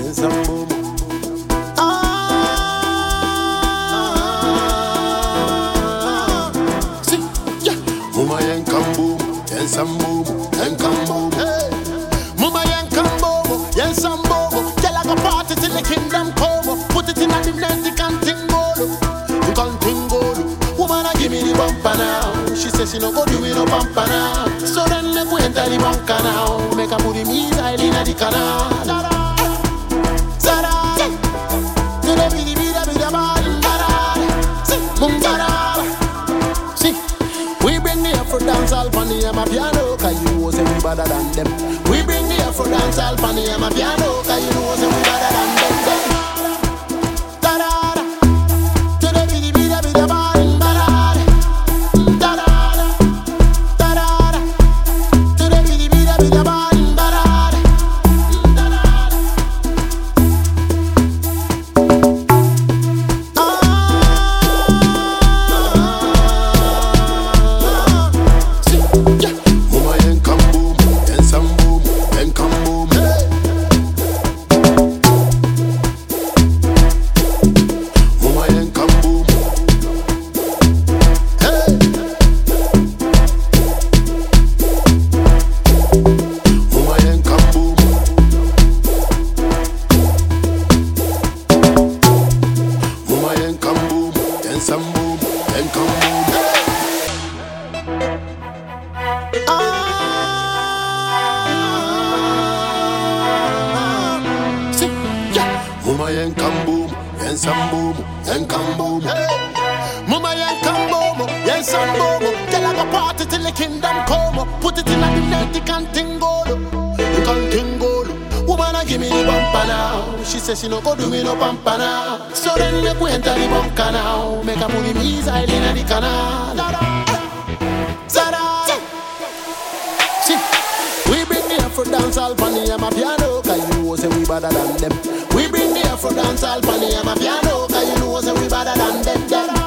and some boom. See, yeah. Mama and come boom, and some boom, and come boom. Hey. Mama and come boom, and some boom. Tell I go party till the kingdom come. Put it in a the night, the cantingolo. Woman, give me the bumper now. She says she no go do it no bumper now. So then make we enter the bunker now. Make her put the missile in the canal. Zara, to the bidi bida bida bada. See, we bring the Afro dance all for the piano, 'cause you know say we better than them. We bring the Afro dance all for the piano, 'cause you know say we better than them. Some boom and come boom. See, yeah. Mama and come boom and some boom and come boom. Hey. Mama and come boom and some boom. Tell I go party till the kingdom come. Put it in a the night, the cantingolo. Woman, give me the bumper now. She says she no go do me no bumper now. So then make we enter the bunker now. Make her put the missile in the canal. Zara, see, we bring the Afro dance all for the piano, 'cause you know say we better than them. We bring the Afro dance all for the piano, 'cause you know say we better than them.